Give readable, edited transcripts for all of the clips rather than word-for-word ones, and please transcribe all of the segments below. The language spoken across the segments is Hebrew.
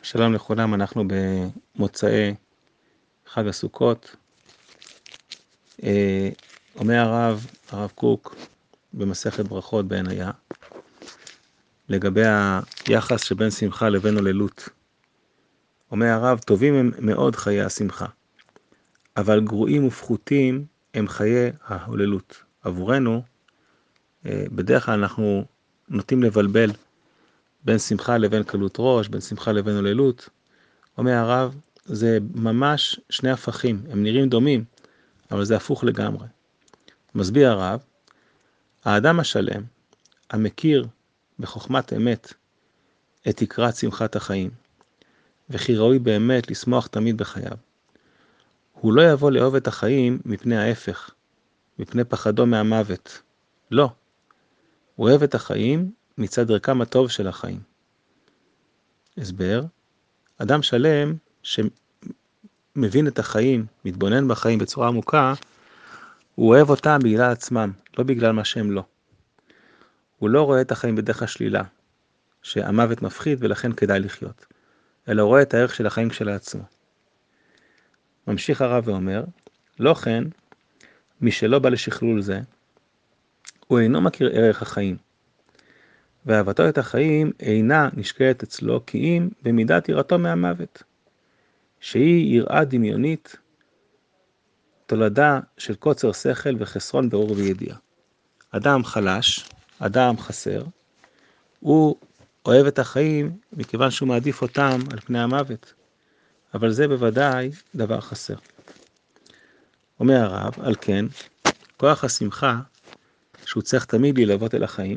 שלום לכולם, אנחנו במוצאי חג הסוכות. אומר הרב קוק במסכת ברכות בעניה, לגבי היחס שבין שמחה לבין הוללות. אומר הרב, טובים הם מאוד חיי השמחה, אבל גרועים ופחותים הם חיי ההוללות. עבורנו, בדרך כלל אנחנו נוטים לבלבל בין שמחה לבין קלות ראש, בין שמחה לבין הוללות. אומר הרב, זה ממש שני הפכים, הם נראים דומים, אבל זה הפוך לגמרי. מסביר הרב, האדם השלם, המכיר בחוכמת אמת את תקרת שמחת החיים, וכי ראוי באמת לשמוח תמיד בחייו, הוא לא יבוא לאהוב את החיים מפני ההפך, מפני פחדו מהמוות. לא. הוא אוהב את החיים מצד ערכם הטוב של החיים. הסבר, אדם שלם שמבין את החיים, מתבונן בחיים בצורה עמוקה, הוא אוהב אותם בגלל עצמם, לא בגלל מה שהם לא. הוא לא רואה את החיים בדרך השלילה, שהמוות מפחיד ולכן כדאי לחיות, אלא רואה את הערך של החיים כשלעצמו. ממשיך הרב ואומר, לא כן, מי שלא בא לשכלול זה, הוא אינו מכיר ערך החיים, ואהבתו את החיים אינה נשקלת אצלו כי אם במידת יראתו מהמוות, שהיא יראה דמיונית, תולדה של קוצר שכל וחסרון ברור וידיעה. אדם חלש, אדם חסר, הוא אוהב את החיים מכיוון שהוא מעדיף אותם על פני המוות, אבל זה בוודאי דבר חסר. אומר הרב, על כן, כוח השמחה שהוא צריך תמיד ללוות אל החיים,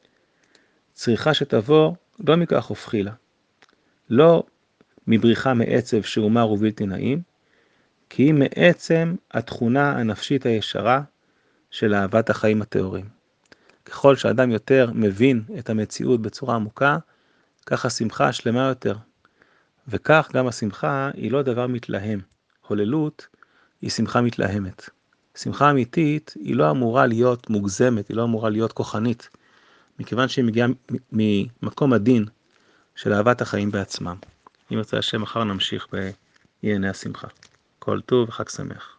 צריכה שתבוא לא מכך הופכי לה, לא מבריחה מעצב שהוא מר ובלתי נעים, כי היא מעצם התכונה הנפשית הישרה של אהבת החיים הטהורים. ככל שאדם יותר מבין את המציאות בצורה עמוקה, כך השמחה שלמה יותר. וכך גם השמחה היא לא דבר מתלהם. הוללות היא שמחה מתלהמת. שמחה אמיתית היא לא אמורה להיות מוגזמת, היא לא אמורה להיות כוחנית, מכיוון שהיא מגיעה ממקום הדין של אהבת החיים בעצמם. אם ירצה השם, מחר נמשיך בענייני השמחה. כל טוב וחג שמח.